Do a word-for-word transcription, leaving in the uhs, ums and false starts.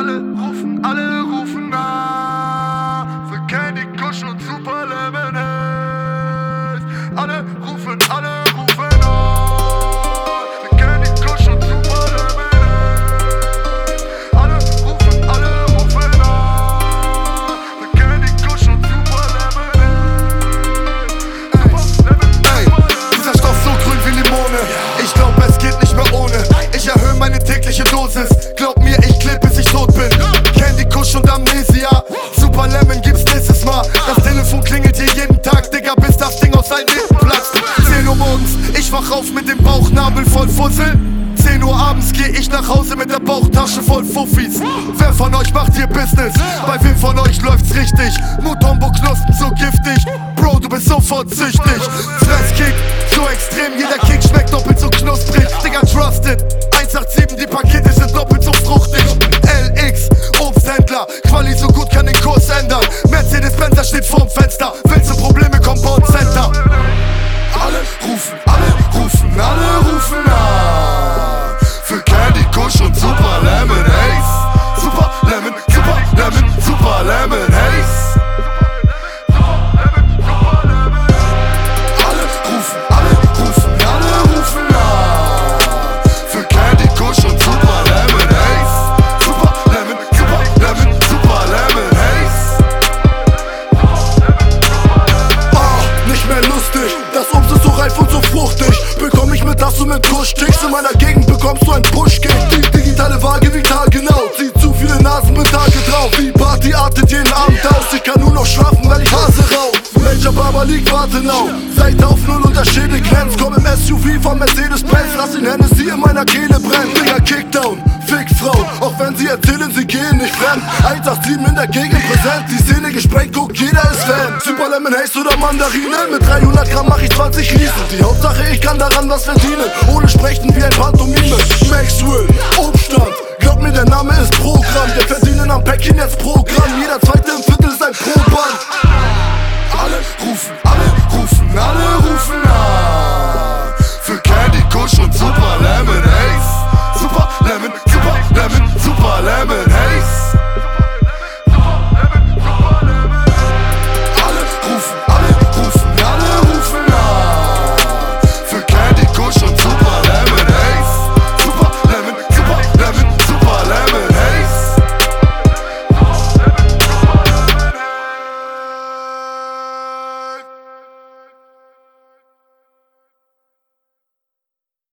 alle rufen, alle rufen nach. Für Candy Kush und Super Lemonade. Alle rufen, alle rufen nach. Für Candy Kush und Super Lemonade. Alle rufen, alle rufen nach. Für Candy Kush und Super Lemonade. Super Lemonade. Ey, dieser Stoff so grün wie Limone. Ich glaub, es geht nicht mehr ohne. Ich erhöhe meine tägliche Dosis. Glaub mir, ich klipp, bis ich tot bin. Candy Kush und Amnesia. Super Lemon gibt's nächstes Mal. Das Telefon klingelt hier jeden Tag, Digga, bis das Ding aus seinen Lippen platzt. zehn Uhr morgens, ich wach auf mit dem Bauchnabel voll Fussel. zehn Uhr abends geh ich nach Hause mit der Bauchtasche voll Fuffis. Wer von euch macht hier Business? Bei wem von euch läuft's richtig? Mutombo Knospen so giftig. Bro, du bist sofort süchtig. Fresskick, so extrem, jeder Kick schmeckt doppelt so knusprig. Digga, trusted, eins acht sieben, die Pakete sind doppelt so fruchtig. L X, Obsthändler, Quali so gut kann den Kurs ändern. Mercedes-Benzer steht vorm Fenster. Willst du Probleme, Compound Center. Alle rufen, alle rufen, alle rufen nach. Für Candy Kush und Super Lemon Haze. Super Lemon, Super Lemon, Super Lemon Haze. Alle rufen, alle rufen, alle rufen nach. Für Candy Kush und Super Lemon Haze. Super Lemon, Super Lemon, Super Lemon Haze. Oh, nicht mehr lustig. Das Obst ist so reif und so fruchtig. Bekomm ich mit, dass du mit Kusch tickst. In meiner Gegend bekommst du ein Push-Kick. Die digitale Waage wie tagegenau. Zieht zu viele Nasen mit Tage drauf. Die Party artet jeden Abend aus. Ich kann nur noch schlafen, weil ich Hase rauch. Welcher Barber liegt, warte now. Seite auf Null und der Schädel glänzt. Komm im S U V von Mercedes-Benz. Lass den Hennessy in meiner Kehle brennen. Digga, Kickdown, fick Frauen. Auch wenn sie erzählen, sie gehen nicht fremd. eins acht sieben in der Gegend präsent. Die Szene gesprengt, guck, jeder ist Fan. Super Lemon Haze oder Mandarine. Mit dreihundert Gramm mach ich zwanzig Riesen. Die Hauptsache, ich kann daran was verdienen. Ohne sprechen wie ein Pantomime. Maxwell, Obststand. Glaub mir, der Name ist Programm. Der verdienen am Päckchen jetzt Programm. Jeder zweite im Viertel ist ein Proband. Alle rufen, alle rufen, alle rufen nach.